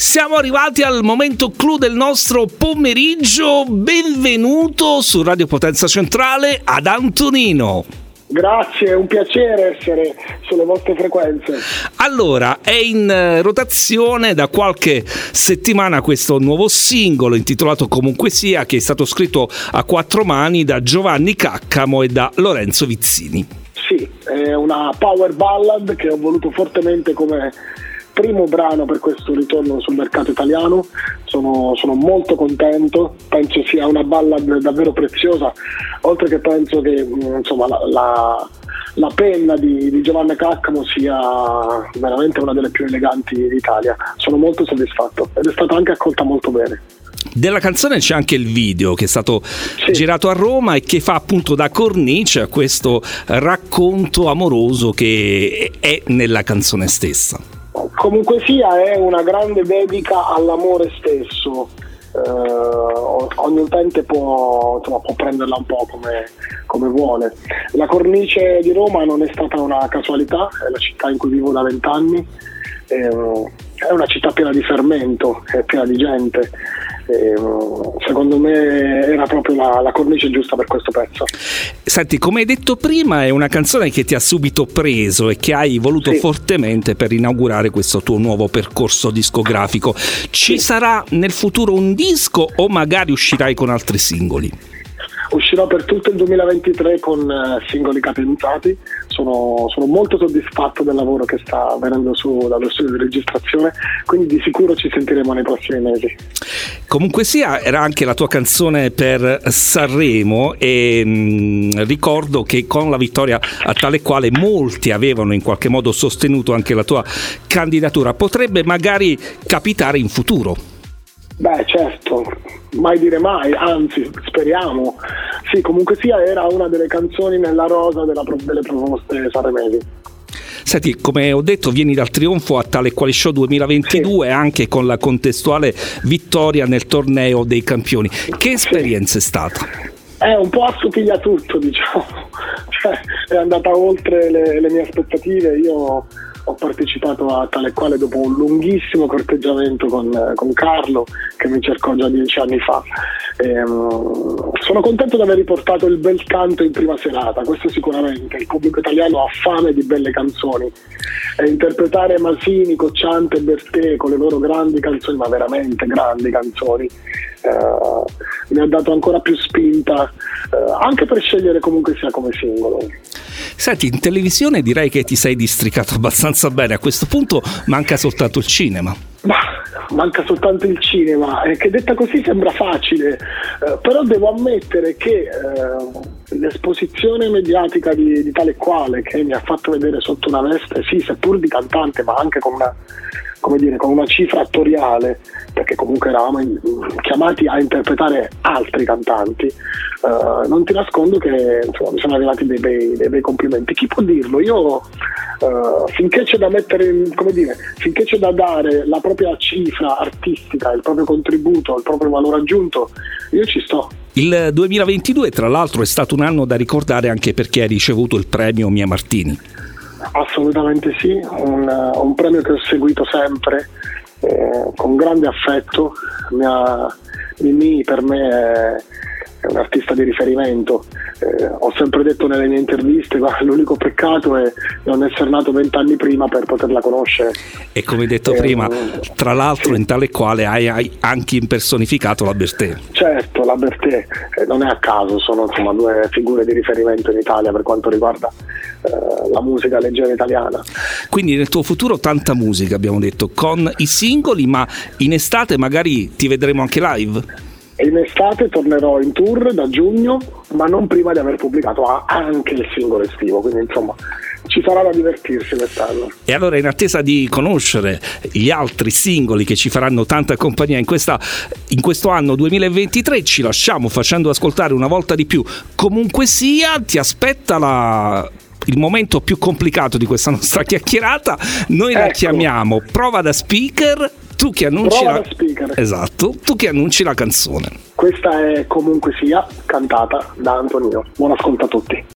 Siamo arrivati al momento clou del nostro pomeriggio. Benvenuto su Radio Potenza Centrale ad Antonino. Grazie, è un piacere essere sulle vostre frequenze. Allora, è in rotazione da qualche settimana questo nuovo singolo intitolato Comunque Sia, che è stato scritto a quattro mani da Giovanni Caccamo e da Lorenzo Vizzini. Sì, è una power ballad che ho voluto fortemente come primo brano per questo ritorno sul mercato italiano. Sono molto contento, penso sia una ballad davvero preziosa, oltre che penso che insomma la penna di Giovanni Caccamo sia veramente una delle più eleganti d'Italia. Sono molto soddisfatto ed è stata anche accolta molto bene. Della canzone c'è anche il video che è stato girato a Roma e che fa appunto da cornice a questo racconto amoroso che è nella canzone stessa. Comunque sia, è una grande dedica all'amore stesso. Ogni utente può prenderla un po' come vuole. La cornice di Roma non è stata una casualità, è la città in cui vivo da 20 anni, è una città piena di fermento, è piena di gente. Secondo me era proprio la cornice giusta per questo pezzo. Senti, come hai detto prima, è una canzone che ti ha subito preso e che hai voluto fortemente per inaugurare questo tuo nuovo percorso discografico. Ci sarà nel futuro un disco o magari uscirai con altri singoli? Uscirò per tutto il 2023 con singoli cadenzati. Sono molto soddisfatto del lavoro che sta venendo su dallo studio di registrazione, quindi di sicuro ci sentiremo nei prossimi mesi. Comunque sia, era anche la tua canzone per Sanremo e ricordo che con la vittoria a tale quale molti avevano in qualche modo sostenuto anche la tua candidatura. Potrebbe magari capitare in futuro? Beh, certo, mai dire mai, anzi speriamo. Sì, comunque sia, era una delle canzoni nella rosa delle proposte sanremesi. Senti, come ho detto, vieni dal trionfo a Tale Quale Show 2022 anche con la contestuale vittoria nel torneo dei campioni. Che esperienza è stata? Un po' assottiglia tutto, diciamo, è andata oltre le mie aspettative. Io ho partecipato a Tale Quale dopo un lunghissimo corteggiamento con Carlo, che mi cercò già 10 anni fa. Sono contento di aver riportato il bel canto in prima serata, questo sicuramente. Il pubblico italiano ha fame di belle canzoni e interpretare Masini, Cocciante e Bertè con le loro grandi canzoni, ma veramente grandi canzoni, mi ha dato ancora più spinta, anche per scegliere Comunque Sia come singolo. Senti, in televisione direi che ti sei districato abbastanza bene. A questo punto manca soltanto il cinema. Ma manca soltanto il cinema, che detta così sembra facile, però devo ammettere che l'esposizione mediatica di Tale Quale, che mi ha fatto vedere sotto una veste, sì, seppur di cantante, ma anche con una cifra attoriale, perché comunque eravamo chiamati a interpretare altri cantanti, non ti nascondo che insomma, mi sono arrivati dei bei complimenti. Chi può dirlo? Io finché c'è da finché c'è da dare la propria cifra artistica, il proprio contributo, il proprio valore aggiunto, io ci sto. Il 2022 tra l'altro è stato un anno da ricordare anche perché hai ricevuto il premio Mia Martini. Assolutamente sì, un premio che ho seguito sempre con grande affetto. Mimì per me è un artista di riferimento. Ho sempre detto nelle mie interviste, ma l'unico peccato è non essere nato 20 anni prima per poterla conoscere. E come detto prima, tra l'altro in Tale Quale hai anche impersonificato la Bertè. Certo, la Bertè, non è a caso, sono insomma due figure di riferimento in Italia per quanto riguarda la musica leggera italiana. Quindi nel tuo futuro tanta musica, abbiamo detto, con i singoli, ma in estate magari ti vedremo anche live? In estate tornerò in tour da giugno, ma non prima di aver pubblicato anche il singolo estivo, quindi insomma ci sarà da divertirsi quest'anno. E allora, in attesa di conoscere gli altri singoli che ci faranno tanta compagnia in questo anno 2023, ci lasciamo facendo ascoltare una volta di più Comunque Sia. Ti aspetta il momento più complicato di questa nostra chiacchierata. Noi la chiamiamo Prova da Speaker. Tu che annunci Esatto, tu che annunci la canzone. Questa è Comunque Sia, cantata da Antonino. Buon ascolto a tutti.